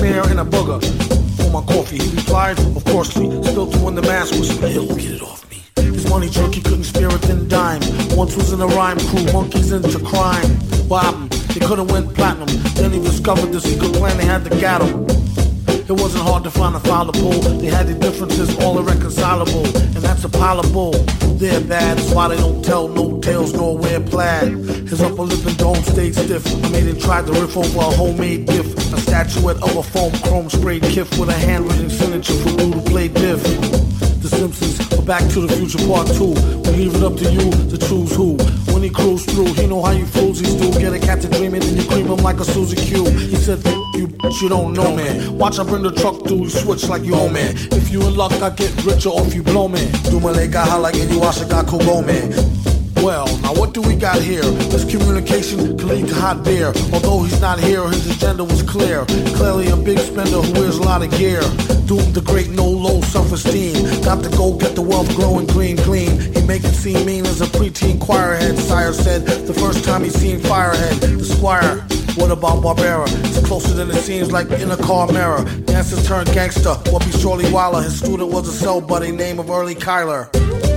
snare and a booger. For my coffee, he replied, of course, we still doing the mask whisper. He'll get it off me. His money jerk, he couldn't spare a thin dime. Once was in a rhyme crew, monkeys into crime. What happened? They couldn't win platinum. Then he discovered the secret plan, they had to get him. It wasn't hard to find a file to pull. They had the differences, all irreconcilable. And that's a pile of bull. They're bad, that's why they don't tell no tales nor wear plaid. His upper lip and dome stayed stiff. I made him try to riff over a homemade gift. A statuette of a foam chrome sprayed kiff with a handwritten signature for Lou to play diff. The Simpsons are Back to the Future Part 2. We leave it up to you to choose who. When he cruised through, he know how you floozies do. Get a cat to dreaming and you cream him like a Suzy Q. He said, you don't know, man. Watch I bring the truck through, switch like you own, man. If you in luck, I get richer off you blow, man. Do my leg got high like you Asha got Kogo, man. Well, now what do we got here? This communication can lead to hot beer. Although he's not here, his agenda was clear. Clearly a big spender who wears a lot of gear. Doomed the great, no low self-esteem. Got to go get the wealth glowing green, clean. He make it seem mean as a preteen choir head. Sire said the first time he seen Firehead, the squire. What about Barbera? It's closer than it seems, like in a car mirror. Dancers turned gangster, what be Shorty Waller? His student was a cell buddy named of Early Kyler.